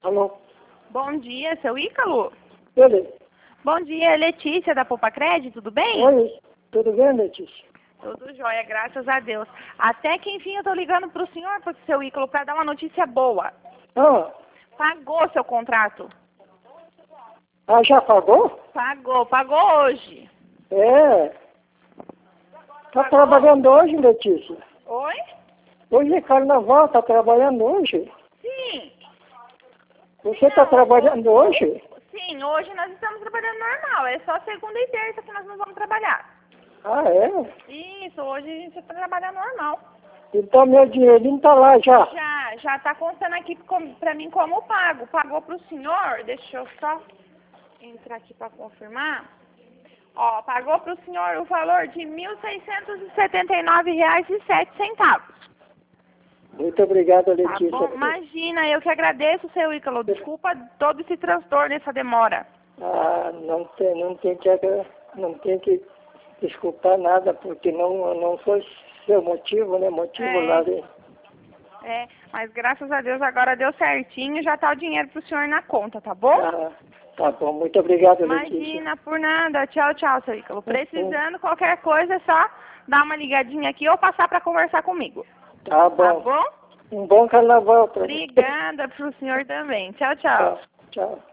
Alô? Bom dia, seu Ícaro? Ele? Bom dia, Letícia da Poupa Crédito, tudo bem? Oi, tudo bem, Letícia? Tudo jóia, graças a Deus. Até que enfim eu tô ligando pro senhor, pro seu Ícaro, para dar uma notícia boa. Ah, Pagou seu contrato? já pagou? Pagou hoje. É. Tá trabalhando hoje, Letícia? Oi? Hoje é carnaval, tá trabalhando hoje? Sim. Você tá trabalhando hoje? Sim, hoje nós estamos trabalhando normal. É só segunda e terça que nós não vamos trabalhar. Ah, é? Isso, hoje a gente trabalha normal. Então meu dinheirinho tá lá já. Já tá constando aqui pra mim como pago. Pagou pro senhor, deixa eu só entrar aqui pra confirmar. Ó, pagou pro senhor o valor de R$ 1.679,07. Muito obrigado, Tá Letícia. bom? Imagina, eu que agradeço, seu Ícaro. Desculpa todo esse transtorno, essa demora. Ah, não tem que desculpar nada, porque não foi seu motivo, né? Motivo lá de... Mas graças a Deus agora deu certinho, já tá o dinheiro pro senhor na conta, tá bom? Ah, tá bom, muito obrigado, Letícia. Imagina, por nada. Tchau, tchau, seu Ícaro. Precisando, qualquer coisa, é só dar uma ligadinha aqui ou passar pra conversar comigo. Tá bom. Tá bom? Um bom carnaval pra você. Obrigada pro senhor também. Tchau, tchau. Tchau.